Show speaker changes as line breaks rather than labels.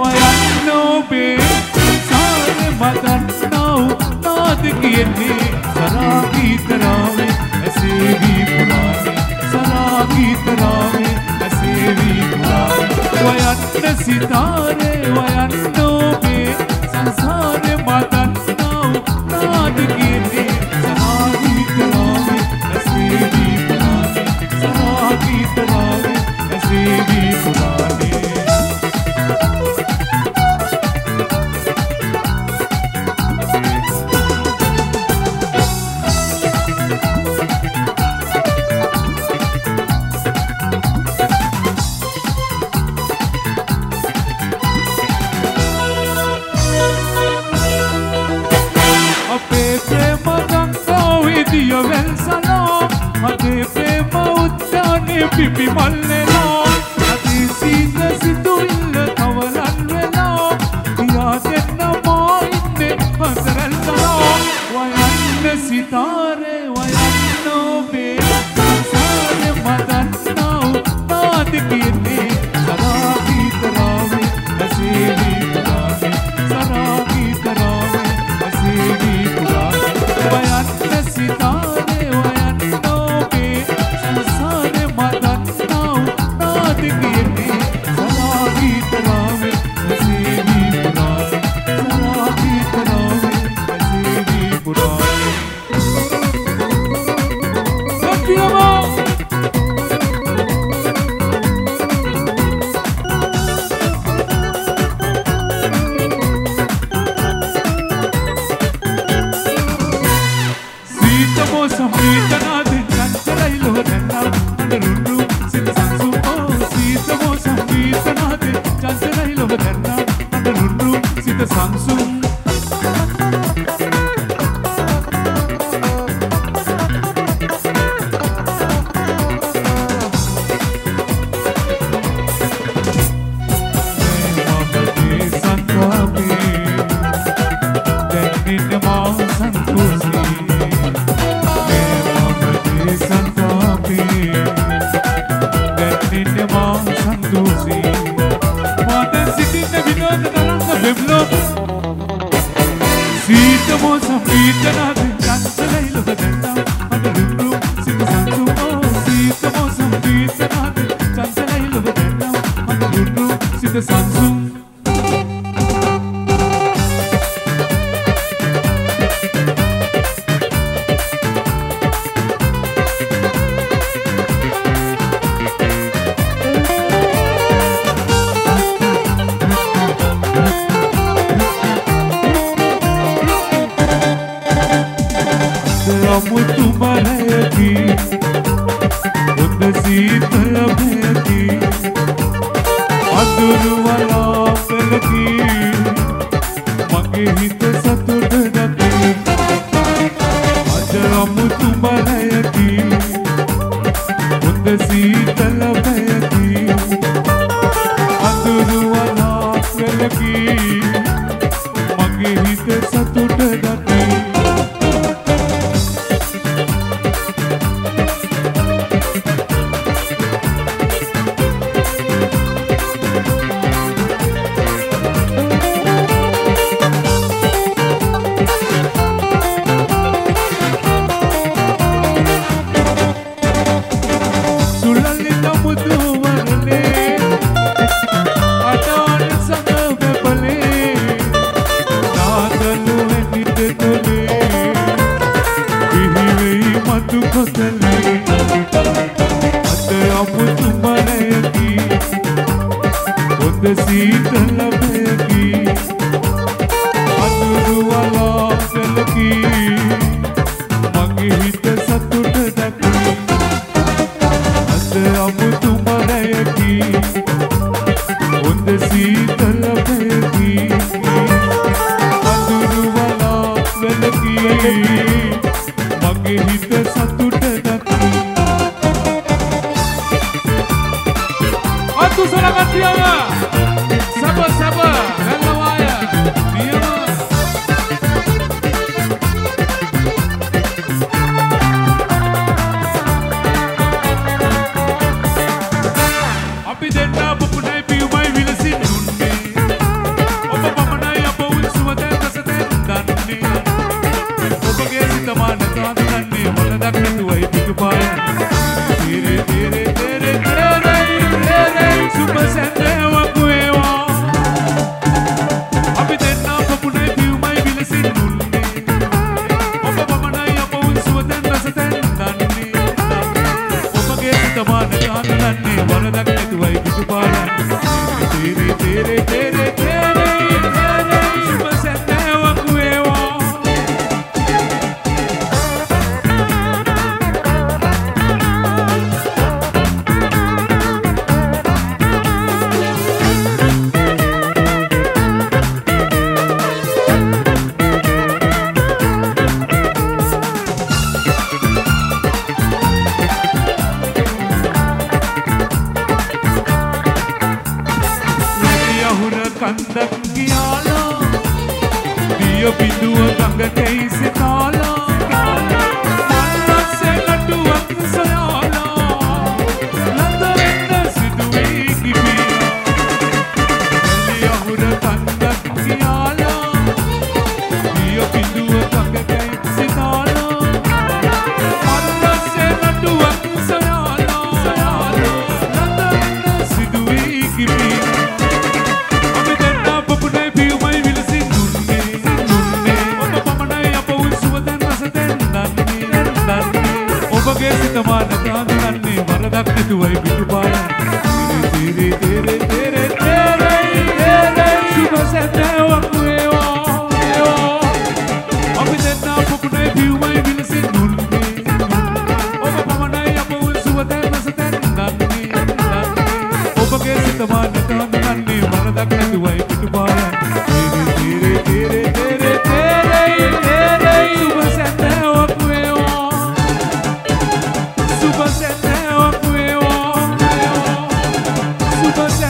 වයන්නෝබේ සංසාරේ මදන්නව නාද කියන්නේ සරාගීතරාවේ ඇසේවී පුරානේ සරාගීතරාවේ ඇසේවී පුරානේ වයන්න සිතාරේ වයන්නෝබේ සංසාරේ මදන්නව නාද කියන්නේ සරාගීතරාවේ ඇසේවී පුරානේ සරාගීතරාවේ ඇසේවී පුරානේ pipi mallena ati sita situilla tavalan vela diya denna ma inne pasaralna wayanna sitare wayanno be sare madannav naad kiyne saragi tarave asevi purane saragi tarave asevi purane wayanna sitare wayanno be sare කන්දක් ගියාලා දිය බිඳුව ගඟ කෙයිසි තාලා මන්නස්සේ නටුවක් සොයාලා ලඳ වෙන්න සිදුවී කිපියා එළි අහුර කන්දක් ගියාලා දිය බිඳුව ගඟ කෙයිසි තාලා මන්නස්සේ නටුවක් සොයාලා ලඳ වෙන්න සිදුවී කිපියා ඔබගේ සිත මානත හඳුනන්නේ වරදක් නැතුවයි පිටුපායන් තීරේ තීරේ තීරේ තීරේ තීරේ සුබ සැතවක් වේවා අපි දෙන්නා පොකුණේ පියුමයි විලසින් දුන්නේ ඔබ පමණයි අප උන් සුවතෙන් නැසතෙන් දන්නේ ඔබගේ සිත මානත හඳුනන්නේ වරදක් නැතුවයි පිටුපායන් තීරේ තීරේ තීරේ තීරේ තීරේ තීරේ සුබ සැතවක් වේවා Super